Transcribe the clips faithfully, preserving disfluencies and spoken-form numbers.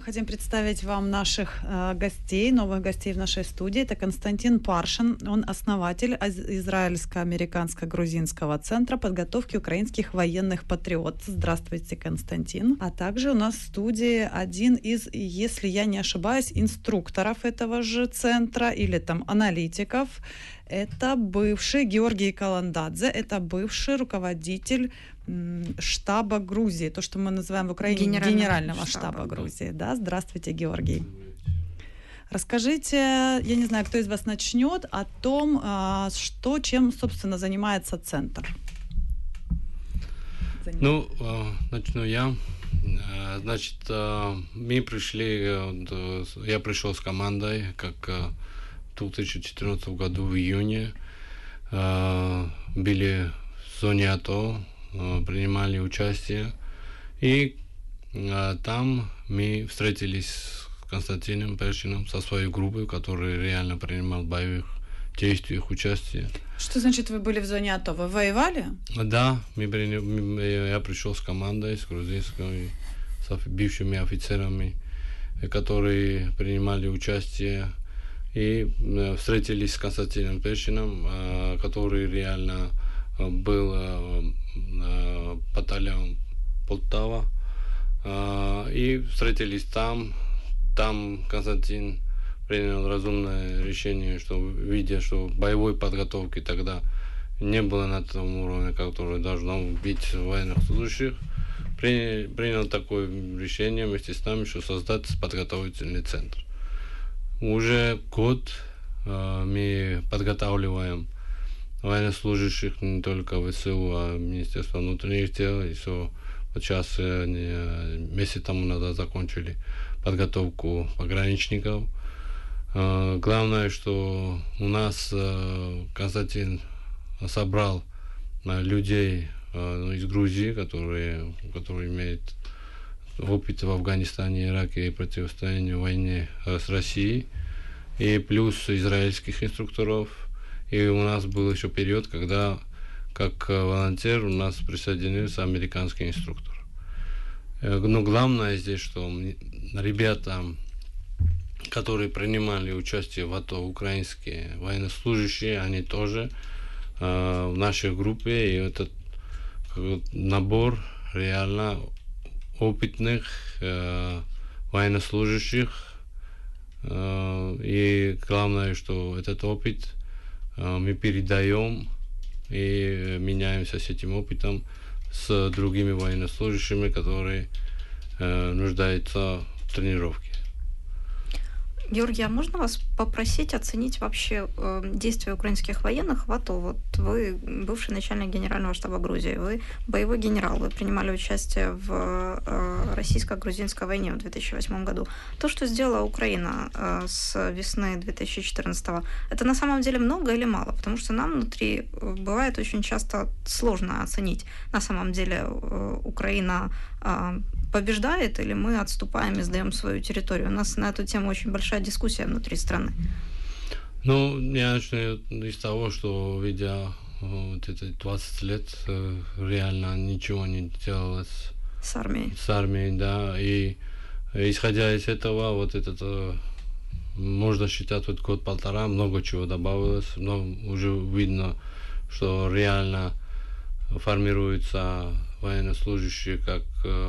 хотим представить вам наших э, гостей, новых гостей в нашей студии. Это Константин Паршин, он основатель израильско-американско-грузинского центра подготовки украинских военных патриотов. Здравствуйте, Константин. А также у нас в студии один из, если я не ошибаюсь, инструкторов этого же центра или там аналитиков. Это бывший Георгий Каландадзе, это бывший руководитель штаба Грузии, то, что мы называем в Украине генерального, генерального штаба, штаба Грузии. Да? Здравствуйте, Георгий. Расскажите, я не знаю, кто из вас начнет, о том, что, чем, собственно, занимается центр. Ну, начну я. Значит, мы пришли, я пришел с командой, как в две тысячи четырнадцатом году в июне, были в зоне АТО, принимали участие, и а, там мы встретились с Константином Паршиным, со своей группой, которая реально принимал в боевых действиях участие. Что значит вы были в зоне АТО? Вы воевали? Да, мы, мы, я пришел с командой, с грузинской, с бывшими офицерами, которые принимали участие, и встретились с Константином Паршиным, который реально был батальон Полтава, и встретились там. Там Константин принял разумное решение, что, видя, что боевой подготовки тогда не было на том уровне, который должно быть в военных служащих, принял, принял такое решение вместе с нами, что создать подготовительный центр. Уже год мы подготавливаем военнослужащих не только ВСУ, а Министерство внутренних дел. И все, вот сейчас месяц тому назад закончили подготовку пограничников. Главное, что у нас Константин собрал людей из Грузии, которые, которые имеют опыт в Афганистане, Ираке и противостоянии в войне с Россией, и плюс израильских инструкторов. И у нас был еще период, когда как волонтер у нас присоединился американский инструктор. Но главное здесь, что ребята, которые принимали участие в АТО, украинские военнослужащие, они тоже э, в нашей группе. И этот набор реально опытных э, военнослужащих. Э, и главное, что этот опыт мы передаем и меняемся с этим опытом с другими военнослужащими, которые э, нуждаются в тренировке. Георгий, а можно вас попросить оценить вообще э, действия украинских военных в АТО? Вот вы бывший начальник генерального штаба Грузии, вы боевой генерал, вы принимали участие в э, российско-грузинской войне в две тысячи восьмом году. То, что сделала Украина э, с весны две тысячи четырнадцатого, это на самом деле много или мало? Потому что нам внутри бывает очень часто сложно оценить, на самом деле э, Украина э, побеждает или мы отступаем и сдаем свою территорию. У нас на эту тему очень большая дискуссия внутри страны. Ну, я начну из того, что, видя вот эти двадцать лет, реально ничего не делалось с армией. С армией, да. И исходя из этого, вот это можно считать, вот год-полтора, много чего добавилось, но уже видно, что реально формируются военнослужащие как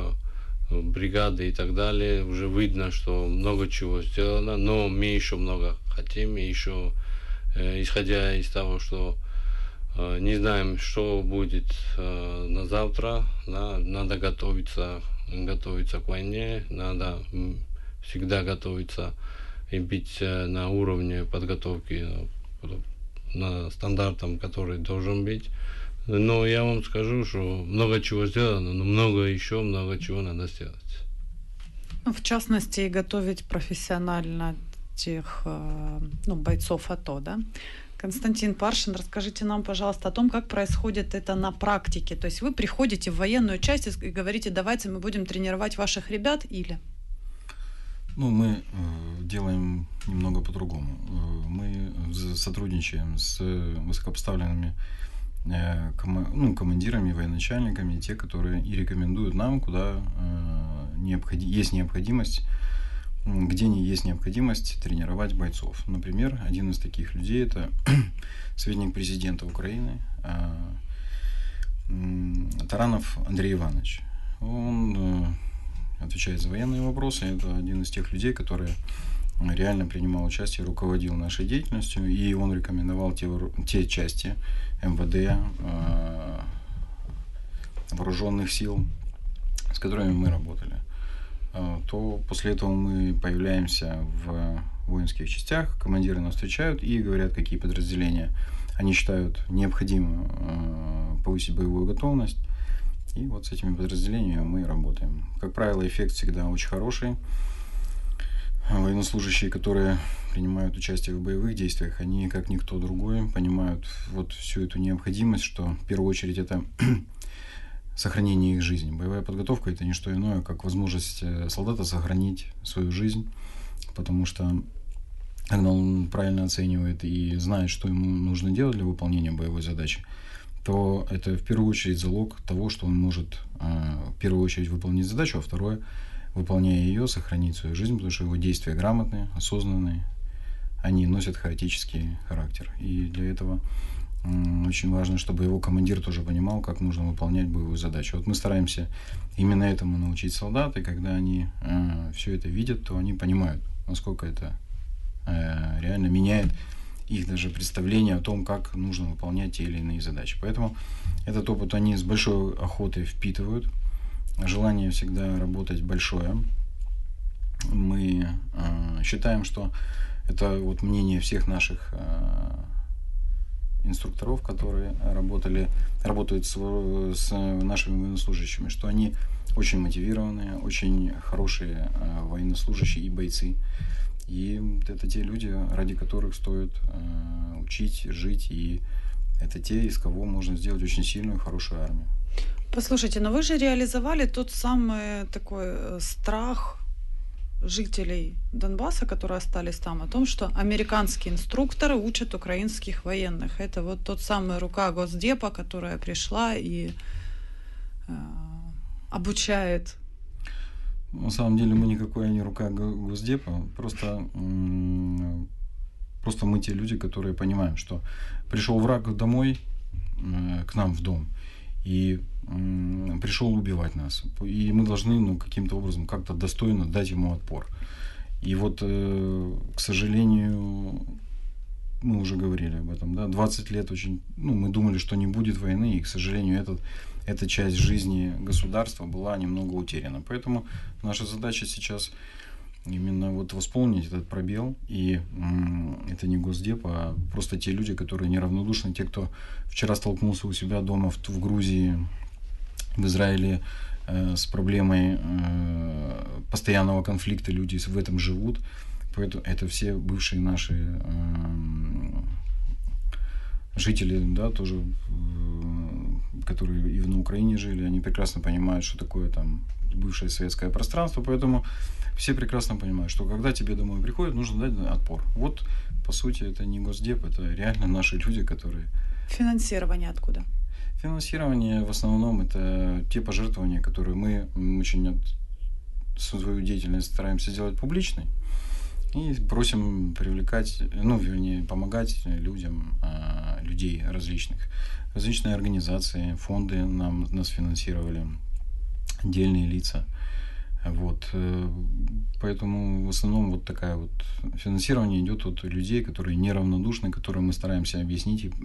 бригады и так далее. Уже видно, что много чего сделано, но мы еще много хотим, и еще э, исходя из того, что э, не знаем, что будет э, на завтра, да, надо готовиться, готовиться к войне, надо всегда готовиться и быть э, на уровне подготовки, э, на стандартам, который должен быть. Но я вам скажу, что много чего сделано, но много еще, много чего надо сделать. В частности, готовить профессионально тех ну, бойцов АТО, да? Константин Паршин, расскажите нам, пожалуйста, о том, как происходит это на практике. То есть вы приходите в военную часть и говорите, давайте мы будем тренировать ваших ребят, или? Ну, мы э, делаем немного по-другому. Э, мы сотрудничаем с высокопоставленными э, ком- ну, командирами, военачальниками, те, которые и рекомендуют нам, куда э, необходи- есть необходимость где не есть необходимость тренировать бойцов. Например, один из таких людей – это советник президента Украины Таранов Андрей Иванович. Он отвечает за военные вопросы. Это один из тех людей, которые реально принимал участие, руководил нашей деятельностью, и он рекомендовал те, те части эм вэ дэ, вооруженных сил, с которыми мы работали. То после этого мы появляемся в воинских частях, командиры нас встречают и говорят, какие подразделения они считают необходимо повысить боевую готовность. И вот с этими подразделениями мы работаем. Как правило, эффект всегда очень хороший. Военнослужащие, которые принимают участие в боевых действиях, они, как никто другой, понимают вот всю эту необходимость, что в первую очередь это сохранение их жизни. Боевая подготовка – это не что иное, как возможность солдата сохранить свою жизнь, потому что когда он правильно оценивает и знает, что ему нужно делать для выполнения боевой задачи, то это в первую очередь залог того, что он может в первую очередь выполнить задачу, а второе, выполняя ее, сохранить свою жизнь, потому что его действия грамотные, осознанные, они носят хаотический характер. И для этого очень важно, чтобы его командир тоже понимал, как нужно выполнять боевую задачу. Вот мы стараемся именно этому научить солдат, и когда они э, все это видят, то они понимают, насколько это э, реально меняет их даже представление о том, как нужно выполнять те или иные задачи. Поэтому этот опыт они с большой охотой впитывают. Желание всегда работать большое. Мы э, считаем, что это вот мнение всех наших э, инструкторов, которые работали, работают с, с нашими военнослужащими, что они очень мотивированные, очень хорошие э, военнослужащие и бойцы. И это те люди, ради которых стоит э, учить, жить, и это те, из кого можно сделать очень сильную, хорошую армию. Послушайте, но вы же реализовали тот самый такой страх жителей Донбасса, которые остались там, о том, что американские инструкторы учат украинских военных. Это вот тот самый рука Госдепа, которая пришла и э, обучает. На самом деле мы никакой не рука Госдепа, просто, просто мы те люди, которые понимаем, что пришел враг домой, к нам в дом, и пришел убивать нас. И мы должны, ну, каким-то образом, как-то достойно дать ему отпор. И вот, к сожалению, мы уже говорили об этом, да, двадцать лет очень, ну, мы думали, что не будет войны, и, к сожалению, этот, эта часть жизни государства была немного утеряна. Поэтому наша задача сейчас именно вот восполнить этот пробел, и м, это не Госдеп, а просто те люди, которые неравнодушны, те, кто вчера столкнулся у себя дома в, в Грузии, в Израиле э, с проблемой э, постоянного конфликта, люди в этом живут. Поэтому это все бывшие наши э, жители, да, тоже, э, которые и на Украине жили, они прекрасно понимают, что такое там бывшее советское пространство, поэтому все прекрасно понимают, что когда тебе домой приходят, нужно дать отпор. Вот, по сути, это не Госдеп, это реально наши люди, которые... Финансирование откуда? Финансирование в основном это те пожертвования, которые мы очень от... свою деятельность стараемся сделать публичной и просим привлекать, ну, вернее, помогать людям, людей различных. Различные организации, фонды нам, нас финансировали, отдельные лица. Вот. Поэтому в основном вот такая вот финансирование идет от людей, которые неравнодушны, которым мы стараемся объяснить и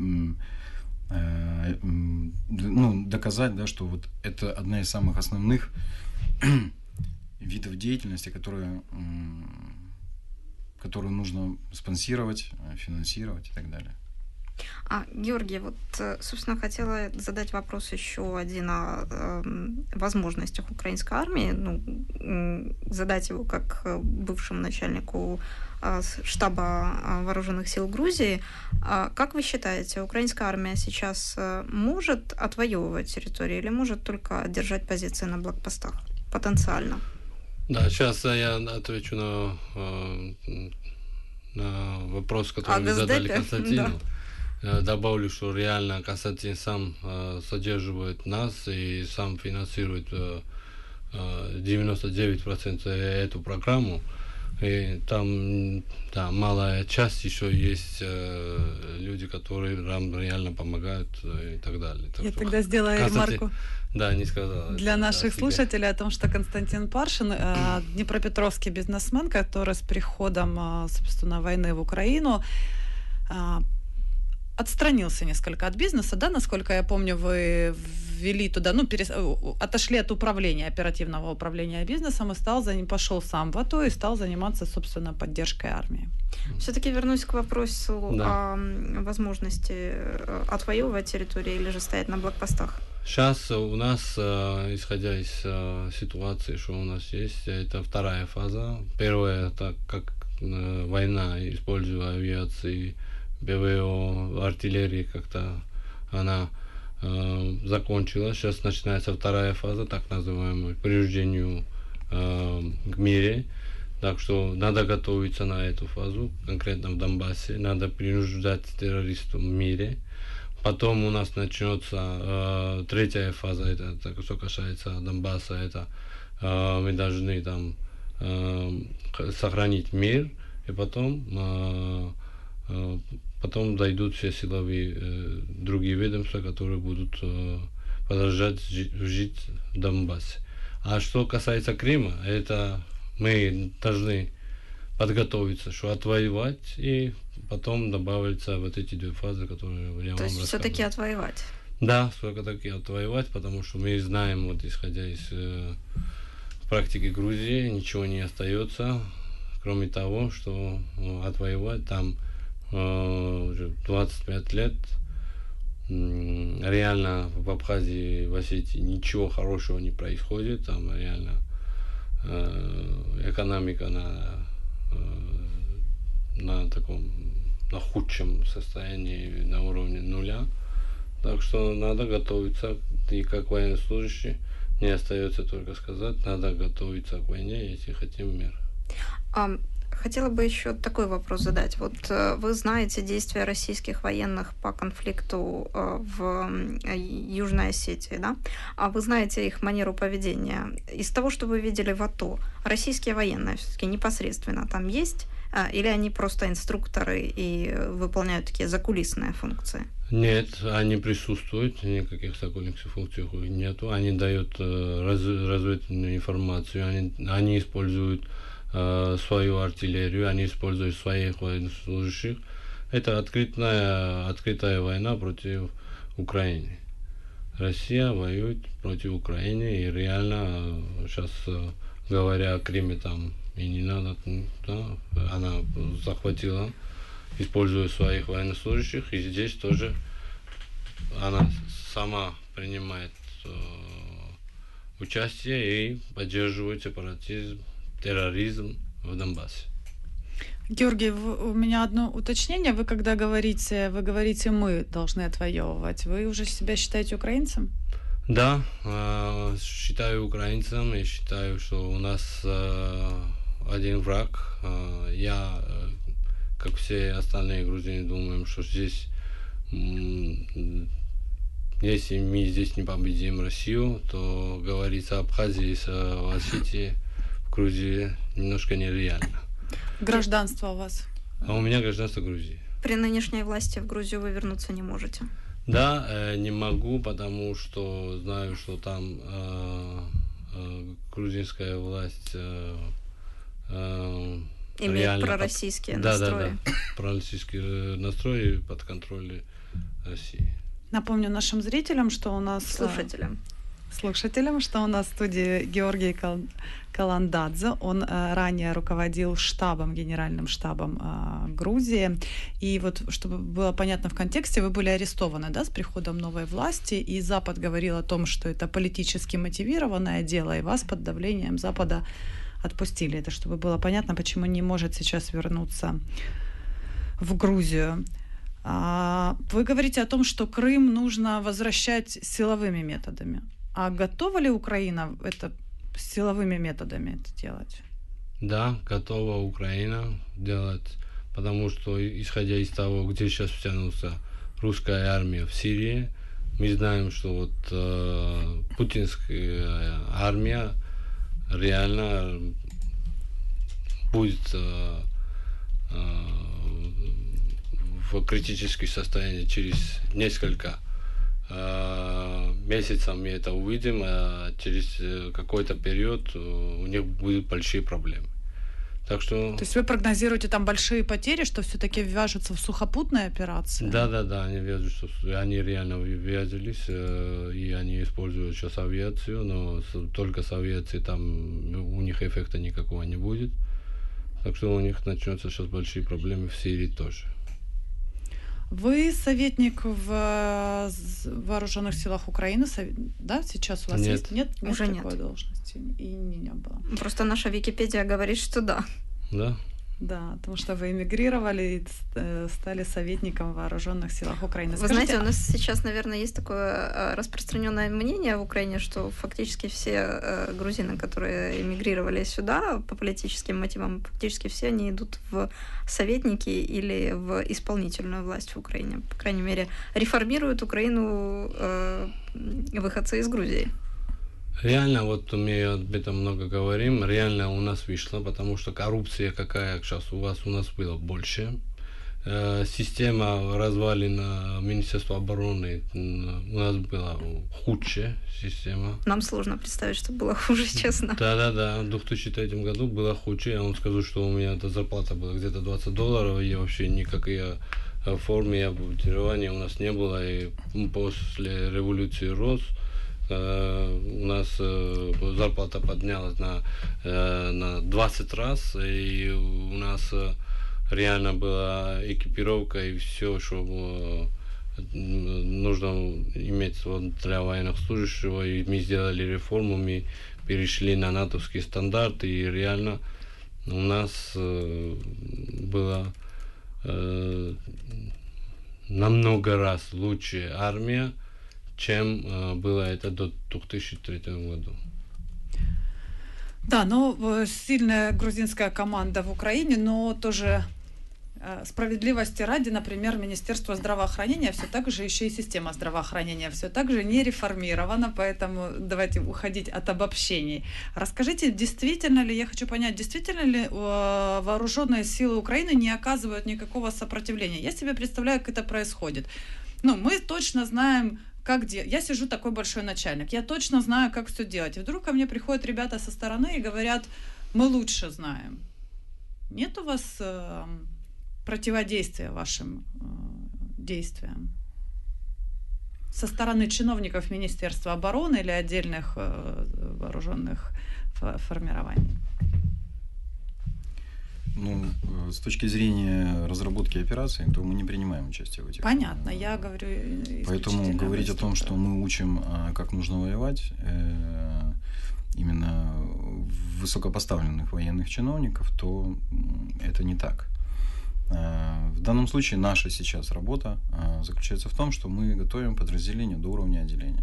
ну, доказать, да, что вот это одна из самых основных видов деятельности, которые, которую нужно спонсировать, финансировать и так далее. А, Георгий, вот, собственно, хотела задать вопрос еще один о э, возможностях украинской армии, ну, э, задать его как бывшему начальнику э, штаба вооруженных сил Грузии. А как вы считаете, украинская армия сейчас может отвоевывать территории или может только держать позиции на блокпостах потенциально? Да, сейчас я отвечу на, на вопрос, который вы задали Константину. Да. Добавлю, что реально Константин сам э, содерживает нас и сам финансирует э, девяносто девять процентов эту программу. И там, да, малая часть еще есть э, люди, которые нам реально помогают и так далее. Так Я что тогда сделаю Константин- ремарку Да, не сказала. для это, наших да, себе. слушателей о том, что Константин Паршин, э, днепропетровский бизнесмен, который с приходом, э, собственно, войны в Украину э, отстранился несколько от бизнеса, да, насколько я помню, вы ввели туда, ну, перес... отошли от управления, оперативного управления бизнесом и стал за ним, пошел сам в АТО и стал заниматься, собственно, поддержкой армии. Все-таки вернусь к вопросу Да. о возможности отвоевывать территорию или же стоять на блокпостах. Сейчас у нас, э, исходя из э, ситуации, что у нас есть, это вторая фаза. Первая, это как э, война, используя авиации, ПВО, артиллерии, как-то она э, закончилась. Сейчас начинается вторая фаза, так называемая, к принуждению э, к мире. Так что надо готовиться на эту фазу, конкретно в Донбассе. Надо принуждать террористов в мире. Потом у нас начнется э, третья фаза, это, это что касается Донбасса, это э, мы должны там э, сохранить мир, и потом, э, э, потом дойдут все силовые э, другие ведомства, которые будут э, продолжать жить, жить в Донбассе. А что касается Крыма, это мы должны подготовиться, что отвоевать, и потом добавится вот эти две фазы, которые я вам То есть рассказывал. все-таки отвоевать. Да, все-таки отвоевать, потому что мы знаем, вот исходя из э, практики Грузии, ничего не остается, кроме того, что э, отвоевать там э, уже двадцать пять лет. М, реально в Абхазии, в Осетии ничего хорошего не происходит, там реально э, экономика на на таком, на худшем состоянии, на уровне нуля. Так что надо готовиться, и как военнослужащий, мне остается только сказать, надо готовиться к войне, если хотим мир. А, хотела бы еще такой вопрос задать. Вот э, вы знаете действия российских военных по конфликту э, в э, Южной Осетии, да? А вы знаете их манеру поведения. Из того, что вы видели в АТО, российские военные все-таки непосредственно там есть? А, или они просто инструкторы и выполняют такие закулисные функции? Нет, они присутствуют, никаких закулисных функций у них нету. Они дают э, раз, разведывательную информацию, они, они используют э, свою артиллерию, они используют своих военнослужащих. Это открытая, открытая война против Украины. Россия воюет против Украины, и реально сейчас, э, говоря о Крыме, там и не надо, да, она захватила, используя своих военнослужащих, и здесь тоже она сама принимает э, участие и поддерживает сепаратизм, терроризм в Донбассе. Георгий, у меня одно уточнение. Вы когда говорите, вы говорите, мы должны отвоевывать, вы уже себя считаете украинцем? Да, э, считаю украинцем и считаю, что у нас э, один враг. Э, я, э, как все остальные грузины, думаем, что здесь, м- если мы здесь не победим Россию, то говорить о Абхазии, о Осетии в Грузии немножко нереально. Гражданство у вас? А у меня гражданство Грузии. При нынешней власти в Грузию вы вернуться не можете? Да, э, не могу, потому что знаю, что там э, э, грузинская власть э, э, Имеет реально пророссийские под... настрои. Да, да, да, пророссийские настрои под контролем России. Напомню нашим зрителям, что у нас... Слушателям. Слушателям, что у нас в студии Георгий Кал... Каландадзе. Он э, ранее руководил штабом, генеральным штабом э, Грузии. И вот, чтобы было понятно в контексте, вы были арестованы, да, с приходом новой власти, и Запад говорил о том, что это политически мотивированное дело, и вас под давлением Запада отпустили. Это чтобы было понятно, почему не может сейчас вернуться в Грузию. А, вы говорите о том, что Крым нужно возвращать силовыми методами. А готова ли Украина это силовыми методами это делать? Да, готова Украина делать, потому что, исходя из того, где сейчас втянулся русская армия в Сирии, мы знаем, что вот э, путинская армия реально будет э, э, в критическом состоянии через несколько э, месяцев, мы это увидим, а через какой-то период у них будут большие проблемы. Так что... То есть вы прогнозируете там большие потери, что все-таки вяжутся в сухопутные операции? Да, да, да, они вяжутся, они реально вязались, и они используют сейчас авиацию, но только с авиацией там у них эффекта никакого не будет. Так что у них начнутся сейчас большие проблемы в Сирии тоже. Вы советник в вооруженных силах Украины, да? Сейчас у вас нет. есть? Нет, нет уже такой нет. должности и не, не было. Просто наша Википедия говорит, что да. Да? Да, потому что вы эмигрировали и стали советником в вооруженных силах Украины. Вы Скажите, знаете, у нас сейчас, наверное, есть такое распространенное мнение в Украине, что фактически все грузины, которые эмигрировали сюда по политическим мотивам, фактически все они идут в советники или в исполнительную власть в Украине. По крайней мере, реформируют Украину э, выходцы из Грузии. Реально, вот мы об этом много говорим, реально у нас вышло, потому что коррупция какая сейчас у вас, у нас было больше. Э, система развалена Министерства обороны, у нас была худшая система. Нам сложно представить, что было хуже, честно. Да-да-да, в две тысячи третьем году было худше, я вам скажу, что у меня эта зарплата была где-то двадцать долларов, и вообще никакой формы обмундирования у нас не было, и после революции рос. Uh, у нас uh, зарплата поднялась на, uh, на двадцать раз, и у нас uh, реально была экипировка и все, что uh, нужно иметь вот для военнослужащего, и мы сделали реформу, мы перешли на натовские стандарты, и реально у нас uh, было uh, намного раз лучше армия, чем э, было это до две тысячи третьего года. Да, но сильная грузинская команда в Украине, но тоже э, справедливости ради, например, Министерство здравоохранения все так же, еще и система здравоохранения все так же не реформирована, поэтому давайте уходить от обобщений. Расскажите, действительно ли, я хочу понять, действительно ли э, вооруженные силы Украины не оказывают никакого сопротивления? Я себе представляю, как это происходит. Ну, мы точно знаем, как де... Я сижу такой большой начальник, я точно знаю, как все делать. И вдруг ко мне приходят ребята со стороны и говорят, мы лучше знаем. Нет у вас э, противодействия вашим э, действиям? Со стороны чиновников Министерства обороны или отдельных э, вооруженных формирований? Ну, с точки зрения разработки операций, то мы не принимаем участие в этих. Понятно, я говорю. Поэтому говорить о том, что мы учим, как нужно воевать, именно высокопоставленных военных чиновников, то это не так. В данном случае наша сейчас работа заключается в том, что мы готовим подразделение до уровня отделения.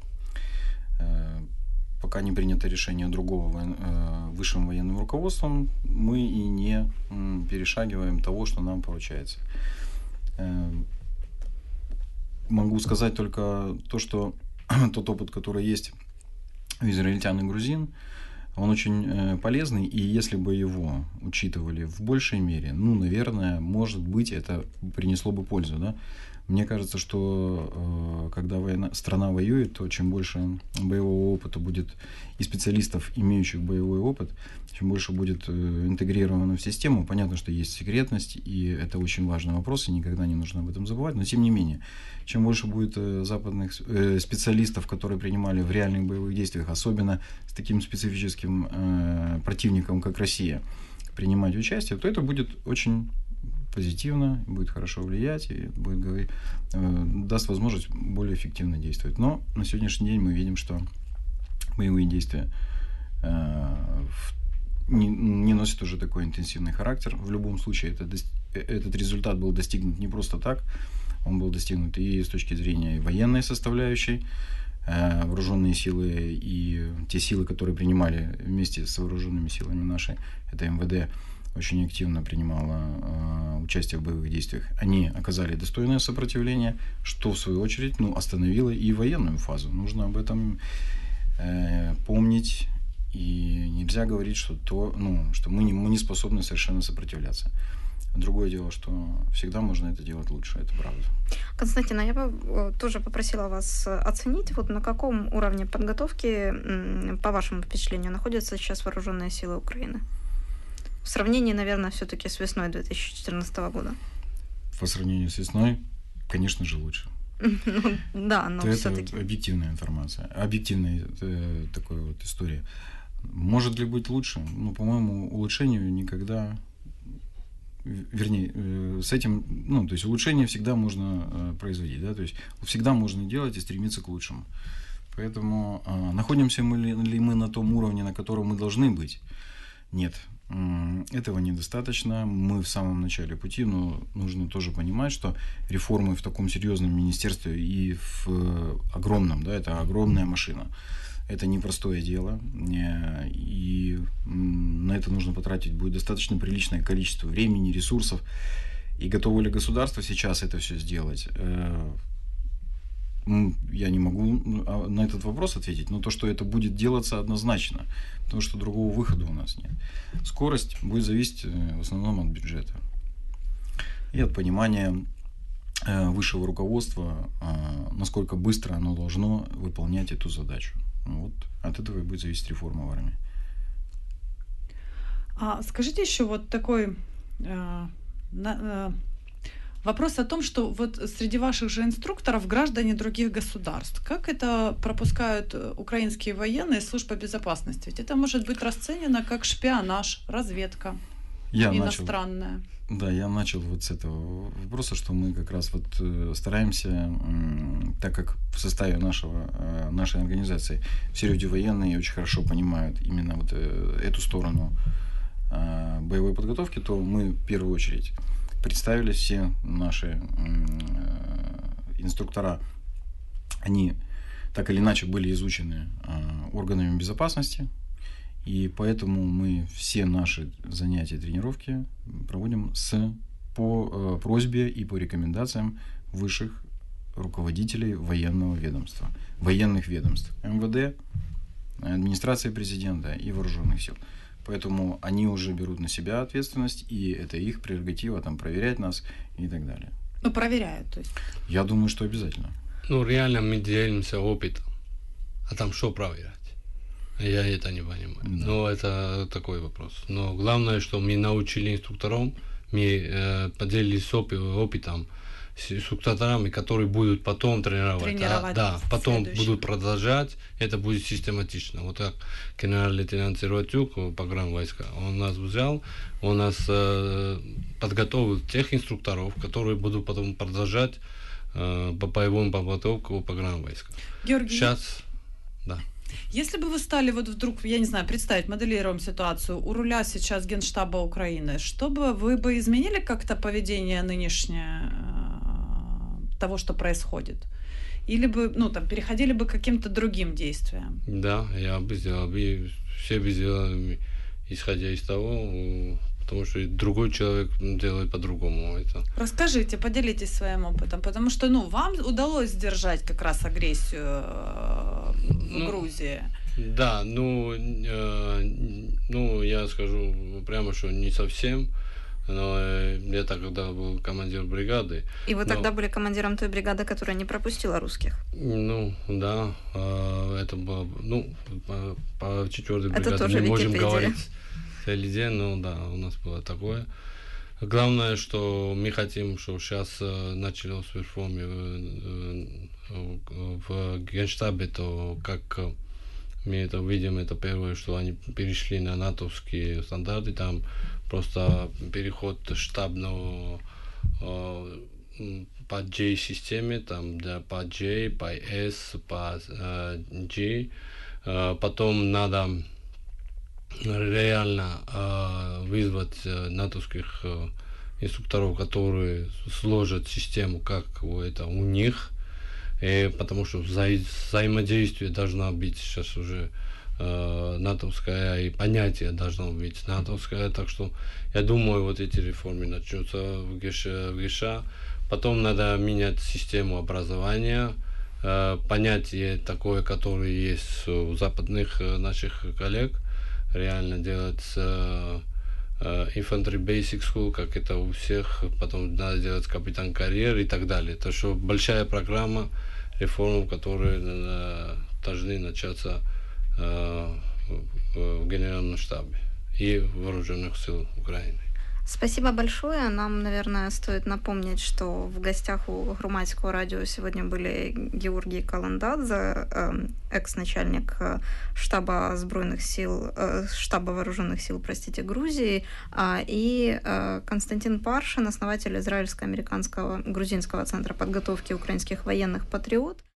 Пока не принято решение другого высшим военным руководством, мы и не перешагиваем того, что нам поручается. Могу сказать только то, что тот опыт, который есть у израильтян и грузин, он очень полезный, и если бы его учитывали в большей мере, ну, наверное, может быть, это принесло бы пользу, да? Мне кажется, что когда война, страна воюет, то чем больше боевого опыта будет и специалистов, имеющих боевой опыт, чем больше будет интегрировано в систему. Понятно, что есть секретность, и это очень важный вопрос, и никогда не нужно об этом забывать. Но тем не менее, чем больше будет западных специалистов, которые принимали в реальных боевых действиях, особенно с таким специфическим противником, как Россия, принимать участие, то это будет очень позитивно, будет хорошо влиять и будет говорить, э, даст возможность более эффективно действовать. Но на сегодняшний день мы видим, что боевые действия э, в, не, не носят уже такой интенсивный характер. В любом случае это, этот результат был достигнут не просто так, он был достигнут и с точки зрения военной составляющей, э, вооруженные силы и те силы, которые принимали вместе с вооруженными силами нашей, это эм вэ дэ, очень активно принимала э, участие в боевых действиях. Они оказали достойное сопротивление, что в свою очередь ну, остановило и военную фазу. Нужно об этом э, помнить И нельзя говорить, что, то, ну, что мы, не, мы не способны совершенно сопротивляться. Другое дело, что всегда можно это делать лучше, это правда. Константин, а я бы тоже попросила вас оценить, вот на каком уровне подготовки, по вашему впечатлению, находятся сейчас вооруженные силы Украины? В сравнении, наверное, все-таки с весной две тысячи четырнадцатого года. По сравнению с весной, конечно же, лучше. Да, но все-таки. Это объективная информация, объективная э, такая вот история. Может ли быть лучше? Ну, по-моему, улучшению никогда, вернее, э, с этим, ну, то есть улучшение всегда можно э, производить, да, то есть всегда можно делать и стремиться к лучшему. Поэтому э, находимся мы ли, ли мы на том уровне, на котором мы должны быть? Нет. Этого недостаточно. Мы в самом начале пути, но нужно тоже понимать, что реформы в таком серьезном министерстве и в огромном, да, это огромная машина. Это непростое дело, и на это нужно потратить будет достаточно приличное количество времени, ресурсов. И готово ли государство сейчас это все сделать? Я не могу на этот вопрос ответить, но то, что это будет делаться, однозначно, потому что другого выхода у нас нет. Скорость будет зависеть в основном от бюджета и от понимания высшего руководства, насколько быстро оно должно выполнять эту задачу. Вот от этого и будет зависеть реформа в армии. А скажите еще вот такой э, на, э, вопрос о том, что вот среди ваших же инструкторов граждане других государств. Как это пропускают украинские военные, служба безопасности? Ведь это может быть расценено как шпионаж, разведка я иностранная. Начал, да, я начал вот с этого вопроса, что мы как раз вот стараемся, так как в составе нашего, нашей организации все люди военные очень хорошо понимают именно вот эту сторону боевой подготовки, то мы в первую очередь представили все наши инструктора, они так или иначе были изучены органами безопасности, и поэтому мы все наши занятия, тренировки проводим с, по просьбе и по рекомендациям высших руководителей военного ведомства, военных ведомств, эм вэ дэ, администрации президента и вооруженных сил. Поэтому они уже берут на себя ответственность, и это их прерогатива там проверять нас и так далее. Ну, проверяют, то есть? Я думаю, что обязательно. Ну, реально мы делимся опытом. А там что проверять? Я это не понимаю. Да. Но это такой вопрос. Но главное, что мы научили инструкторам, мы э, поделились опыт, опытом с инструкторами, которые будут потом тренировать. Тренировать. А, да, потом следующий. будут продолжать. Это будет систематично. Вот как генерал-лейтенант Сиротюк, погранвойска, он нас взял, он нас э, подготовил тех инструкторов, которые будут потом продолжать э, по боевому подготовку погранвойска. Георгий, сейчас, да. Если бы вы стали вот вдруг, я не знаю, представить, моделируем ситуацию, у руля сейчас Генштаба Украины, что бы вы бы изменили как-то поведение нынешнее э, того, что происходит? Или бы, ну, там, переходили бы к каким-то другим действиям? Да, я бы сделал, бы, все бы сделали, исходя из того, потому что другой человек делает по-другому это. Расскажите, поделитесь своим опытом, потому что, ну, вам удалось сдержать как раз агрессию в ну, Грузии. Да, ну, э, ну, я скажу прямо, что не совсем, но э, я тогда был командир бригады. И вы но, тогда были командиром той бригады, которая не пропустила русских? Ну, да, э, это было, ну, по, по четвертой бригаде не можем Википедия. говорить. Целый ну да, у нас было такое. Главное, что мы хотим, что сейчас э, началось в реформе э, э, в Генштабе, то как мы это видим, это первое, что они перешли на натовские стандарты, там просто переход штабного э, по J-системе, там да, по J, по S, по э, G, э, потом надо реально э, вызвать э, натовских э, инструкторов, которые сложат систему, как это у них, и потому что вза- взаимодействие должно быть сейчас уже э, натовское, и понятие должно быть натовское, так что я думаю, вот эти реформы начнутся в ГШ, в ГШ. Потом надо менять систему образования, понятие такое, которое есть у западных наших коллег, реально делать Infantry Basic School, как это у всех, потом надо делать капитан карьеры и так далее. Это что большая программа реформ, которые должны начаться в Генеральном штабе и в Вооруженных сил Украины. Спасибо большое. Нам, наверное, стоит напомнить, что в гостях у Громадского радио сегодня были Георгий Каландадзе, экс-начальник штаба Збройных сил, штаба Вооруженных сил, простите, Грузии, и Константин Паршин, основатель израильско-американского грузинского центра подготовки украинских военных «Патриот».